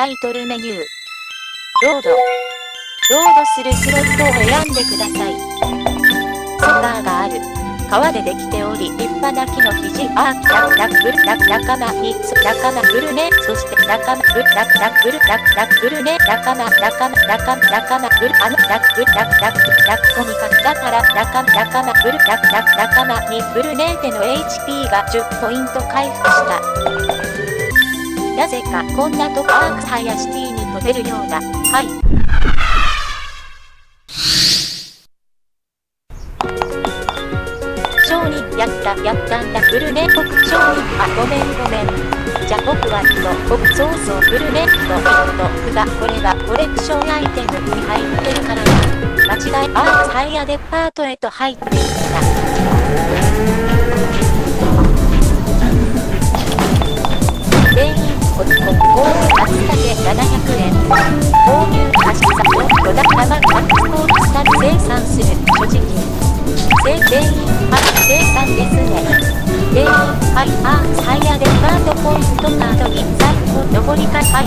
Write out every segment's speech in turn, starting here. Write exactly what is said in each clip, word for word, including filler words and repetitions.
タイトルメニュー。ロード。ロードするスロットを選んでください。ソファーがある。革でできており、立派な木の肘、アーキャッラックル、ラッ仲間に、仲間グルネ、そして仲間グル、ラッラックル、ラッラックルネ、仲間、仲間、仲間、仲間グル、あの、ラックル、ラッラックル、ラッコにかけたから、仲間、仲間グル、ラッラック仲間に、グルネーテの エイチピー がじゅっポイント回復した。なぜか、こんなとこアークハイアシティに飛べるようだ。はい。商人やったやったんだグルネ僕商人あごめんごめんじゃ僕は人僕そうそうグルネ人人ふがこれがコレクションアイテムに入ってるからな間違いアークハイアデパートへと入っていった全員こここう厚竹ななひゃくえん購入足さよこだたまマックスコープスタ生産する所持金全員はい生産ですね全員はいアークハイアデパートポイントカードに最後上りかはい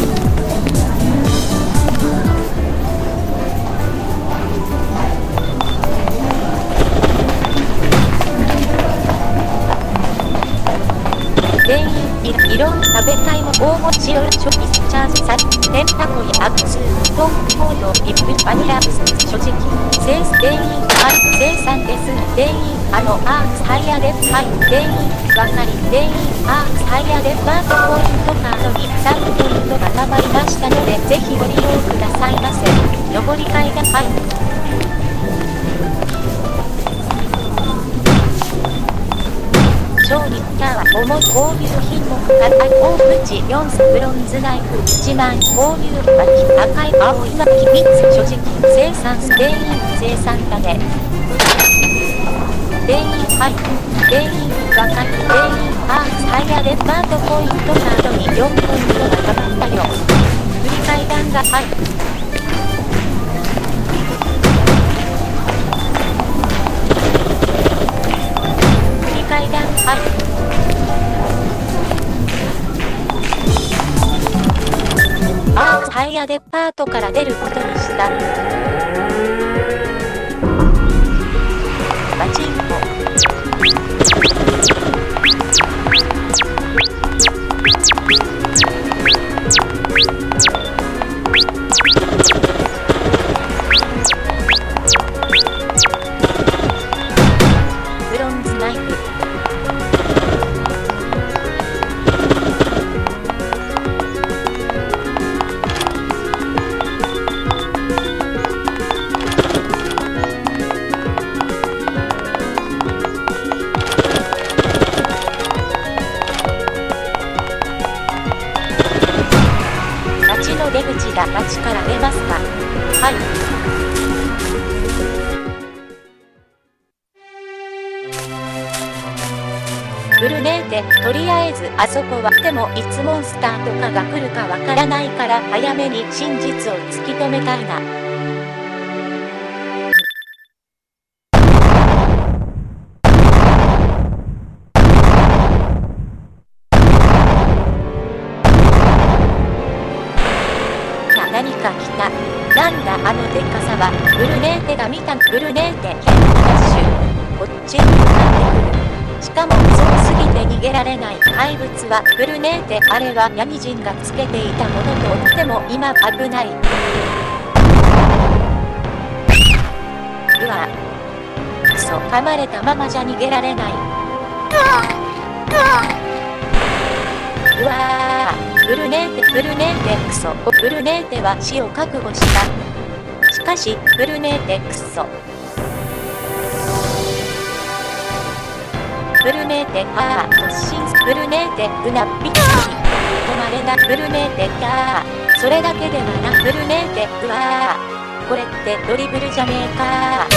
全員いろん食べたいも大持ち寄る初期チャージさテンタコイアクツートンコードリップバニラス所持金生全員はい生産です全員あのアークハイアデはい全員わかり全員アークハイアデパートポイントカードにさんポイントがたまりましたのでぜひご利用くださいませ上り階段はい勝利キャー重い購入品目から大口よんブロンズナイフいちまん購入巻き赤い青い巻きみっつ所持金生産全員生産だね全員はい全員わかる全員アークハイアデパートポイントカードによんポイントがたまったよ振り階段がはい階段はいアークハイアデパートから出ることにしたパチンコブロンズナイフ出口だ街から出ますかはいグルネーテとりあえずあそこはでもいつモンスターとかが来るかわからないから早めに真実を突き止めたいな何か来た。なんだあのでかさは。ブルネーテが見た。ブルネーテ、キャッシュ。こっちに向かってくる。しかも、遅すぎて逃げられない。怪物は、ブルネーテ、あれはヤギ人がつけていたものとっても今危ない。うわ。くそ、噛まれたままじゃ逃げられない。うわー。ブルネーテ、ブルネーテ、クソ。ブルネーテは死を覚悟した。しかし、ブルネーテ、クソ。ブルネーテ、ああ、突進、ブルネーテ、うな、びっくり。止まれな、ブルネーテ、ああ。それだけではな、ブルネーテ、うわー。これってドリブルじゃねえか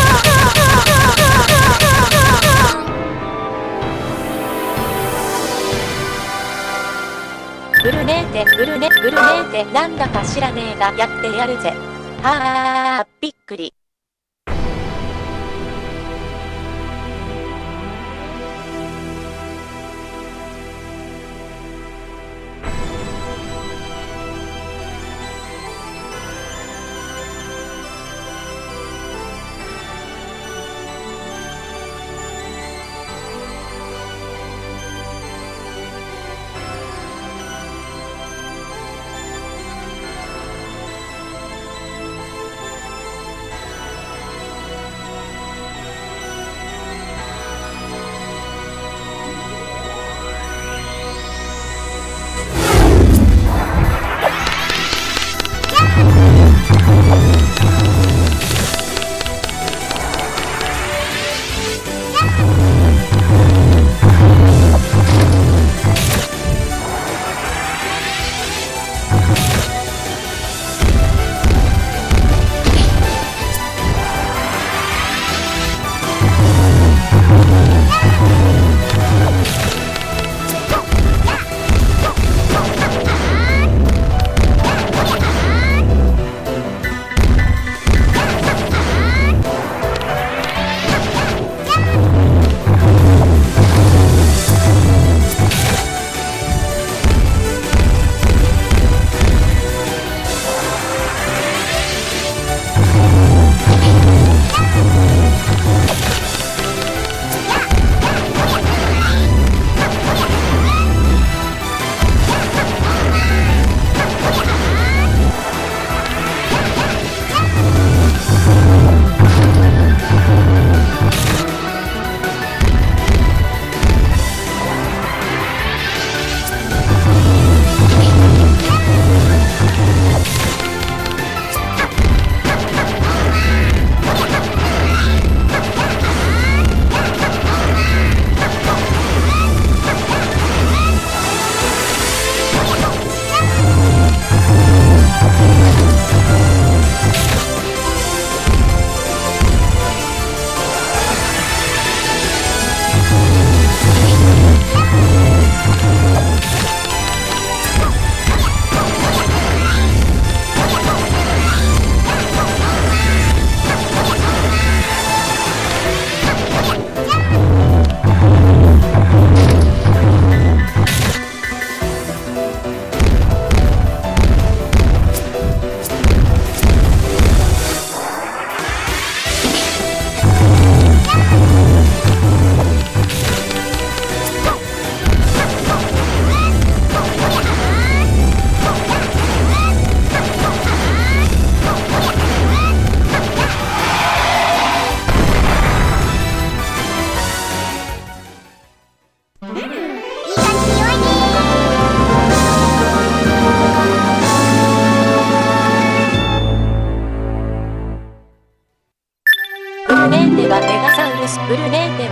ブルネーテ、ブルネ、ブルネーテ、なんだか知らねえがやってやるぜ。はあ、びっくり。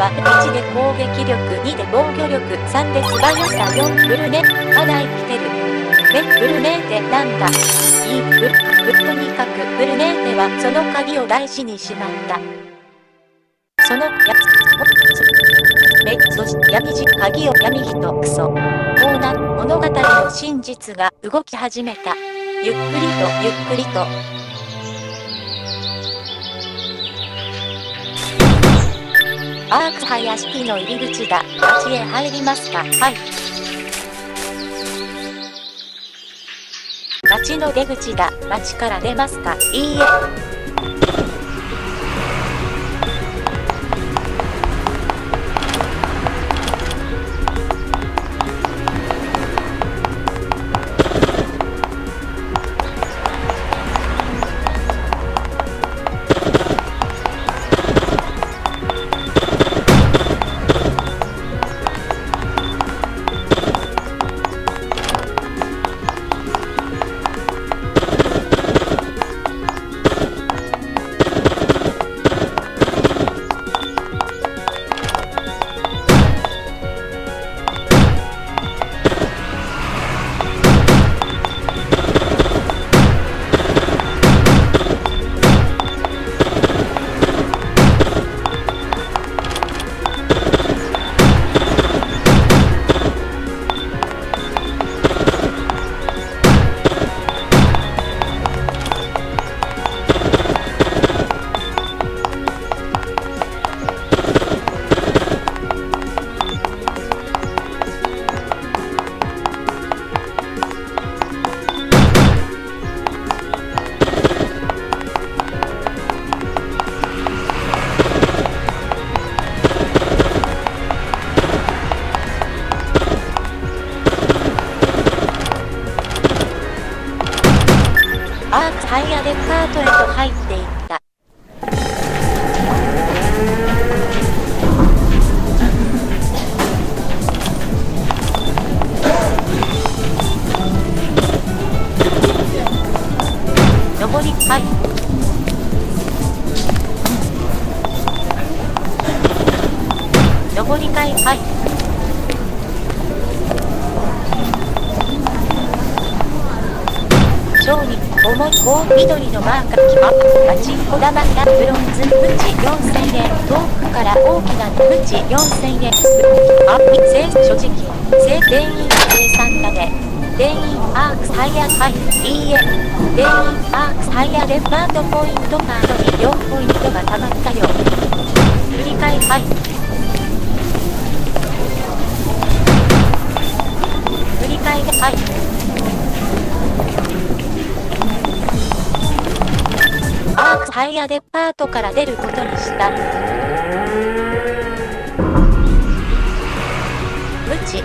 はいちで攻撃力、にで防御力、さんで素早さ、よんブルネ、まだ生きてる。め、ブルネーテなんだ。いい、ブル、ブル、とにかくブルネーテはその鍵を大事にしまった。その、やつ、め、そして闇じ、鍵を闇人、クソ。こうな、物語の真実が動き始めた。ゆっくりと、ゆっくりと。アークハ屋敷の入り口だ。町へ入りますか？はい。町の出口だ。町から出ますか？いいえ。アークハイヤデパートへと入っていった。上り、はい。上り階、はい。小に重い棒緑のマーカー、ガチこだまやブロンズムチよんせんえん、遠くから大きなムチよんせんえん、あ、正所持金、正店員計算だね。店員アークハイヤー、はい、いいえ。店員アークハイヤーデパートポイントカードによんポイントがたまったよ。振り替え、はい。振り替えで、はい。アークハイヤーデパートから出ることにした。無知。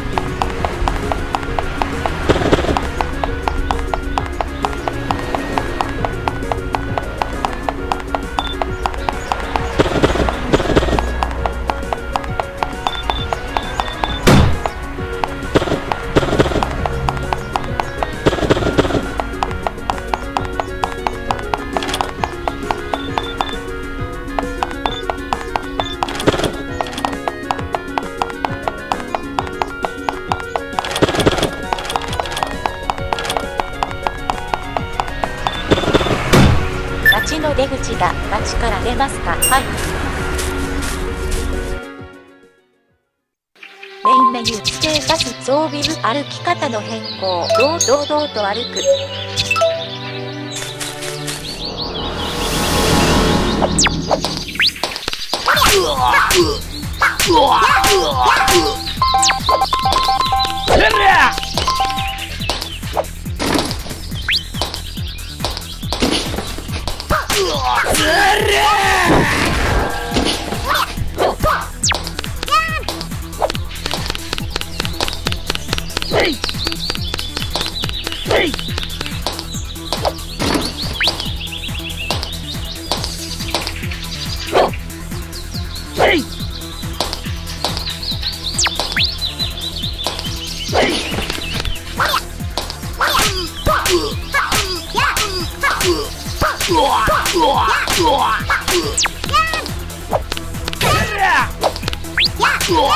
町の出口だ。町から出ますか？はい。メインメニュー、ステータス、装備部、歩き方の変更。堂々と歩く。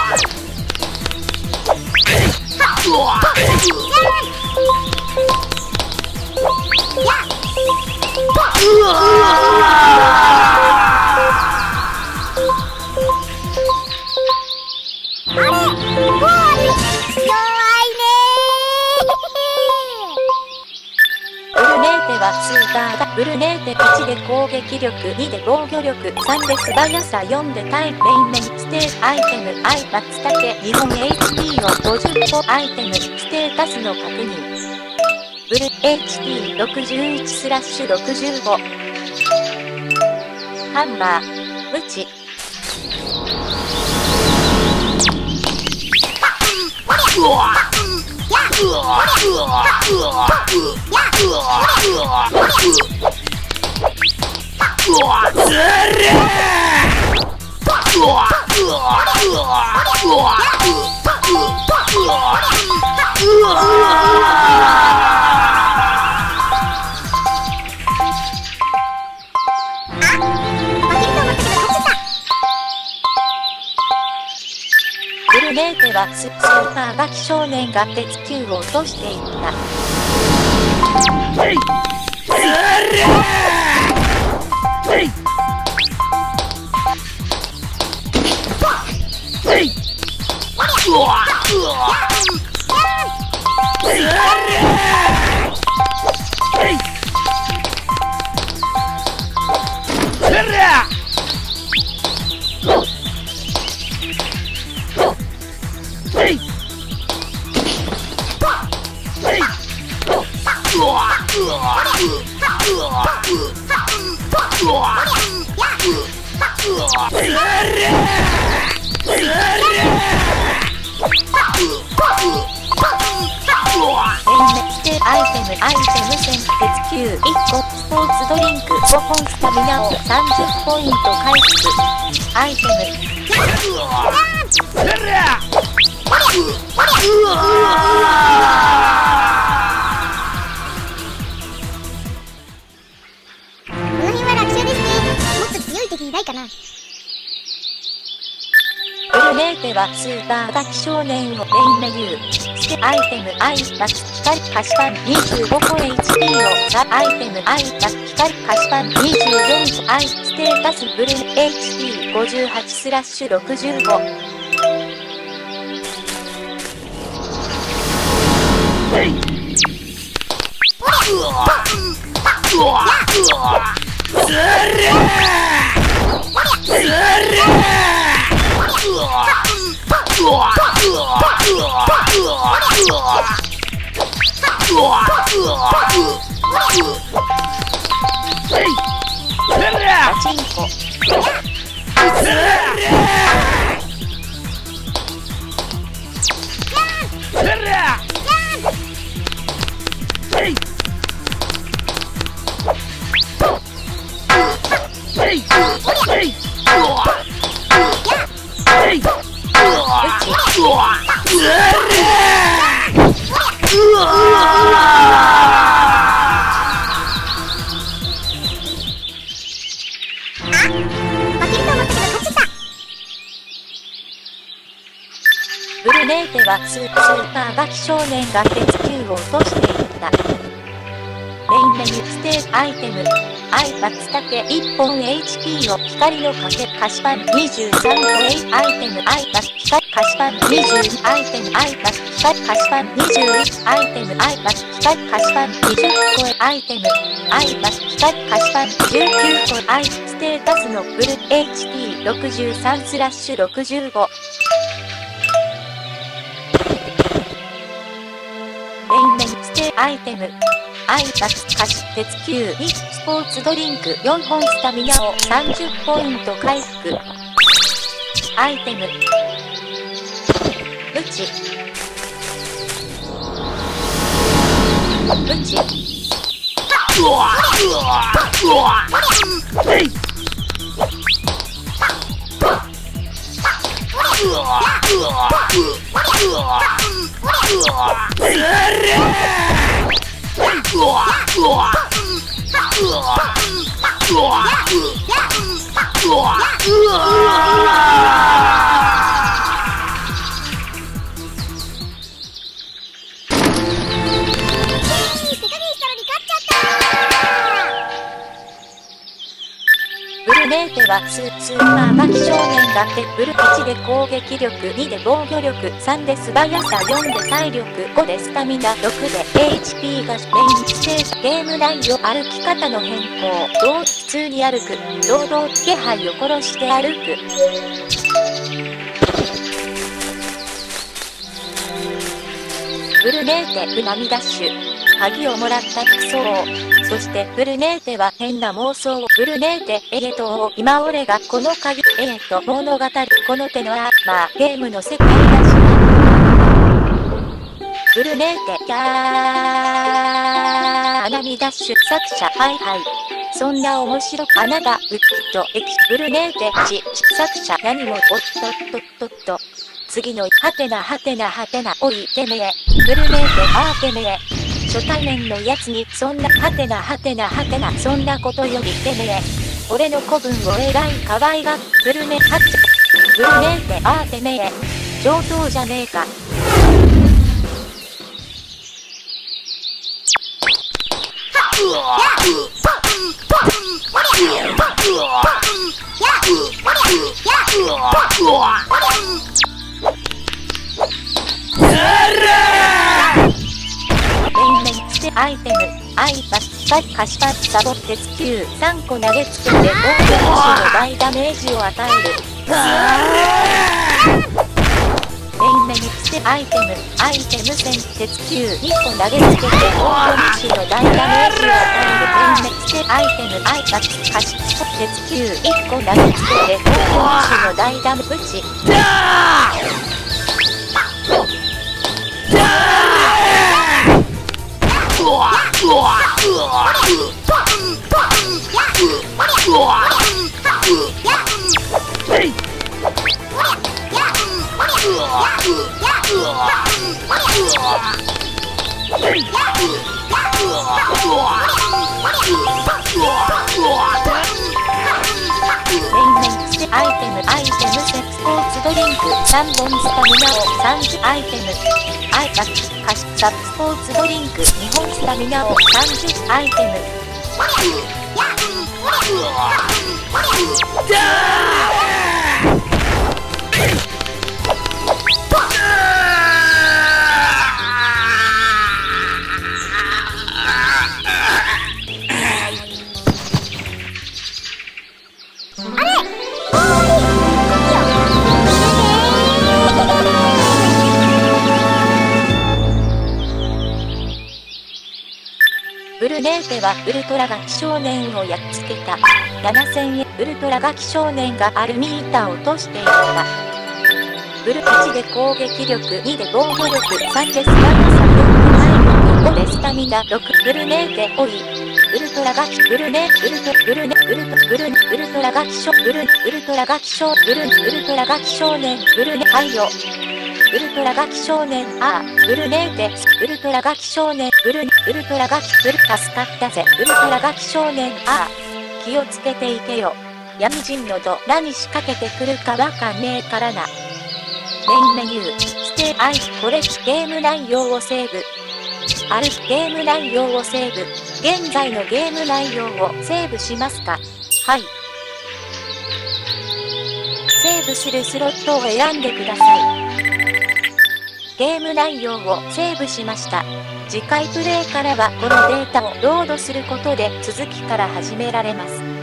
スーパーダブルネーテいちで攻撃力にで防御力さんで素早さよんでタイムメインメインステーアイテムアイマツタケ日本 エイチピー をごじゅっこアイテムステータスの確認ブル エイチピーろくじゅういちスラッシュろくじゅうごハンマームチうわうわうわうわうわうわずれうわうわうわうわうわブルネーテはススーパーガキ少年が鉄球を落としていった。アイテムアイテム戦鉄球いっこスポーツドリンクごほんスタミナをさんじゅっポイント回復アイテムこの辺は楽勝ですね。もっと強い敵いないかな。 ブルネーテはスーパーガキ少年をメインメニューステアイテムアイマツ光菓子パンにじゅうごこ エイチピー をザアイテムアイマツ光菓子パンにじゅうよんこアイステータスブル エイチピーごじゅうはちスラッシュろくじゅうごパチンコブルネーテはスーパーガキ少年が鉄球を落としていった。メインメニューステーアイテムアイマツタケいっぽん エイチピー を光のかけ菓子パンにじゅうさんこアイテムアイマツ光菓子パンにじゅうにアイテムアイマツ光菓子パンにじゅういちアイテムアイマツ光菓子パンにじゅっこアイテムアイマツ光菓子パンじゅうきゅうこアイステータスのブル エイチピーろくじゅうさんスラッシュろくじゅうごメインメニューステアイテムアイマツ菓子鉄球にスポーツドリンクよんほんスタミナをさんじゅっポイント回復アイテムムチムチうわうわうわえいうわうわうわうわずれうわうわうわうわうわうわてはスースーパーガキ少年がテブルいちで攻撃力、にで防御力、さんで素早さ、よんで体力、ごでスタミナ、ろくで エイチピー がメインステージ。ゲーム内容、歩き方の変更。どう普通に歩く。堂々気配を殺して歩く。ブルネーテ、うなみダッシュ。鍵をもらったクソ王。そしてブルネーテは変な妄想を。ブルネーテ、エゲト王。今俺がこの鍵、エゲト物語。この手のアーマー、ゲームの世界だし。ブルネーテ、キャー。アナミダッシュ、作者、はいはい。そんな面白く、あなた、ウッド、エキ、ブルネーテ、ち、作者、何も、おっとっとっとっと。次の、はてなはてなはてな、おい、てめえ。ブルネーテ、あーてめえ。初対面のやつに、そんな、はてなはてなはてな、そんなことより、てめえ。俺の子分をえらい可愛が、ブルネ、はて、ブルネーテ、あーてめえ。上等じゃねえか。メインメインステアイテム、アイパス、パッカシパッサボ鉄球、さんこ投げつけて防御無視の大ダメージを与える。メインメニューステアイテム、アイテム戦鉄球にこ投げつけて防御無視の大ダメージを与える。メインメニューステアイテム、アイパス、カシス鉄球いっこ投げつけて防御無視の大ダメージ。アイテム、アイテムセスポーツドリンクさんぼんスタミナをさんじゅうアイテムアイタスカシサスポーツドリンクにほんスタミナをさんじゅうアイテムブルネーテはウルトラガキ少年をやっつけた。ななせんえんウルトラガキ少年がアルミ板を落としていた。ブルいちで攻撃力、にで防御力、さんでスタミナ、よんで体力、ごでスタミナ、ろくブルネーテおい。ウルトラガキ、ブルネ、ウルト、ブルネ、ウルト、ブルネ、ウルトラガキ少、ブル、ウルトラガキ少、ブル、ウルトラガキ少年、ブルネ、はいよ。ウルトラガキ少年、ああ、ブルネーテ、ウルトラガキ少年、ブル、ウルトラガキ、ブル、助かったぜ、ウルトラガキ少年、ああ、気をつけていてよ。闇人のど、何仕掛けてくるかわかんねえからな。メインメニュー、ステアイ、これ、ゲーム内容をセーブ。ある、ゲーム内容をセーブ。現在のゲーム内容をセーブしますか？はい。セーブするスロットを選んでください。ゲーム内容をセーブしました。次回プレイからはこのデータをロードすることで続きから始められます。